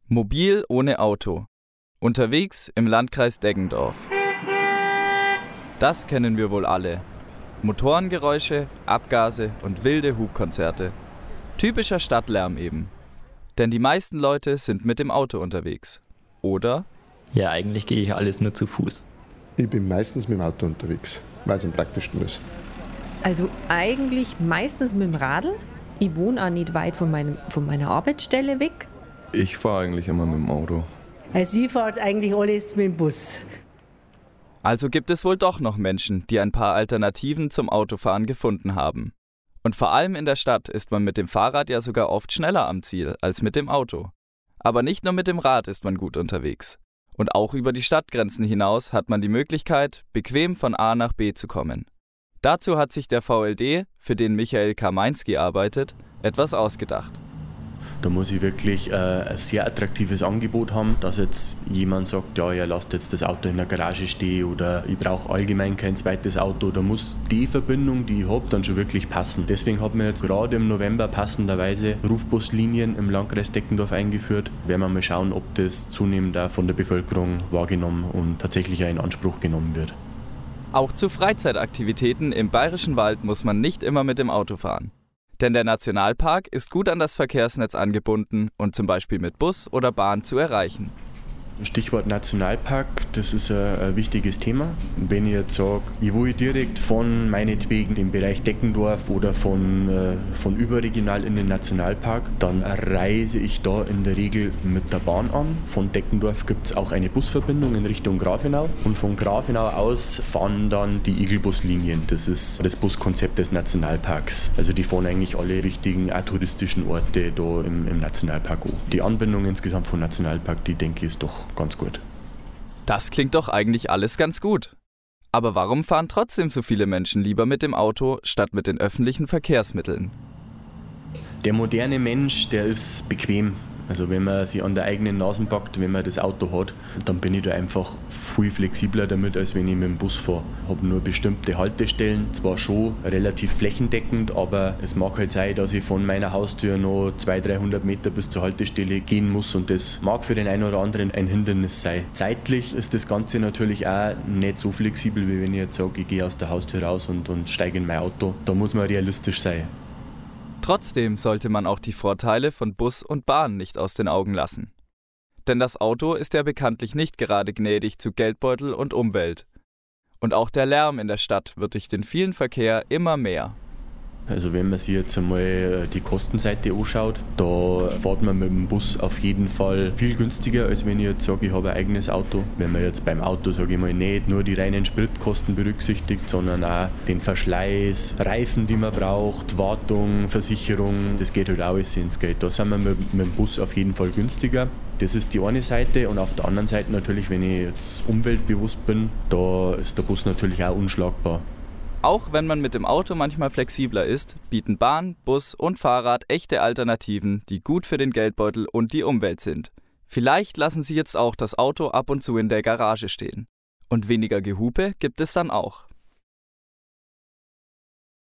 Mobil ohne Auto. Unterwegs im Landkreis Deggendorf. Das kennen wir wohl alle. Motorengeräusche, Abgase und wilde Hubkonzerte. Typischer Stadtlärm eben. Denn die meisten Leute sind mit dem Auto unterwegs. Oder? Ja, eigentlich gehe ich alles nur zu Fuß. Ich bin meistens mit dem Auto unterwegs, weil es am praktischsten ist. Also eigentlich meistens mit dem Radl. Ich wohne auch nicht weit von meiner Arbeitsstelle weg. Ich fahre eigentlich immer mit dem Auto. Also ich fahre eigentlich alles mit dem Bus. Also gibt es wohl doch noch Menschen, die ein paar Alternativen zum Autofahren gefunden haben. Und vor allem in der Stadt ist man mit dem Fahrrad ja sogar oft schneller am Ziel als mit dem Auto. Aber nicht nur mit dem Rad ist man gut unterwegs. Und auch über die Stadtgrenzen hinaus hat man die Möglichkeit, bequem von A nach B zu kommen. Dazu hat sich der VLD, für den Michael Kameinski arbeitet, etwas ausgedacht. Da muss ich wirklich ein sehr attraktives Angebot haben, dass jetzt jemand sagt, ja, ihr lasst jetzt das Auto in der Garage stehen oder ich brauche allgemein kein zweites Auto. Da muss die Verbindung, die ich habe, dann schon wirklich passen. Deswegen haben wir jetzt gerade im November passenderweise Rufbuslinien im Landkreis Deggendorf eingeführt. Werden wir mal schauen, ob das zunehmend auch von der Bevölkerung wahrgenommen und tatsächlich auch in Anspruch genommen wird. Auch zu Freizeitaktivitäten im Bayerischen Wald muss man nicht immer mit dem Auto fahren. Denn der Nationalpark ist gut an das Verkehrsnetz angebunden und zum Beispiel mit Bus oder Bahn zu erreichen. Stichwort Nationalpark, das ist ein wichtiges Thema. Wenn ich jetzt sage, ich will direkt von meinetwegen dem Bereich Deggendorf oder von überregional in den Nationalpark, dann reise ich da in der Regel mit der Bahn an. Von Deggendorf gibt es auch eine Busverbindung in Richtung Grafenau und von Grafenau aus fahren dann die Igelbuslinien. Das ist das Buskonzept des Nationalparks. Also die fahren eigentlich alle wichtigen touristischen Orte da im Nationalpark an. Die Anbindung insgesamt vom Nationalpark, die denke ich ist doch ganz gut. Das klingt doch eigentlich alles ganz gut. Aber warum fahren trotzdem so viele Menschen lieber mit dem Auto statt mit den öffentlichen Verkehrsmitteln? Der moderne Mensch, der ist bequem. Also wenn man sich an der eigenen Nase packt, wenn man das Auto hat, dann bin ich da einfach viel flexibler damit, als wenn ich mit dem Bus fahre. Ich habe nur bestimmte Haltestellen, zwar schon relativ flächendeckend, aber es mag halt sein, dass ich von meiner Haustür noch 200-300 Meter bis zur Haltestelle gehen muss und das mag für den einen oder anderen ein Hindernis sein. Zeitlich ist das Ganze natürlich auch nicht so flexibel, wie wenn ich jetzt sage, ich gehe aus der Haustür raus und steige in mein Auto. Da muss man realistisch sein. Trotzdem sollte man auch die Vorteile von Bus und Bahn nicht aus den Augen lassen. Denn das Auto ist ja bekanntlich nicht gerade gnädig zu Geldbeutel und Umwelt. Und auch der Lärm in der Stadt wird durch den vielen Verkehr immer mehr. Also wenn man sich jetzt einmal die Kostenseite anschaut, da fährt man mit dem Bus auf jeden Fall viel günstiger, als wenn ich jetzt sage, ich habe ein eigenes Auto. Wenn man jetzt beim Auto, sage ich mal, nicht nur die reinen Spritkosten berücksichtigt, sondern auch den Verschleiß, Reifen, die man braucht, Wartung, Versicherung, das geht halt alles ins Geld. Da sind wir mit dem Bus auf jeden Fall günstiger. Das ist die eine Seite und auf der anderen Seite natürlich, wenn ich jetzt umweltbewusst bin, da ist der Bus natürlich auch unschlagbar. Auch wenn man mit dem Auto manchmal flexibler ist, bieten Bahn, Bus und Fahrrad echte Alternativen, die gut für den Geldbeutel und die Umwelt sind. Vielleicht lassen Sie jetzt auch das Auto ab und zu in der Garage stehen. Und weniger Gehupe gibt es dann auch.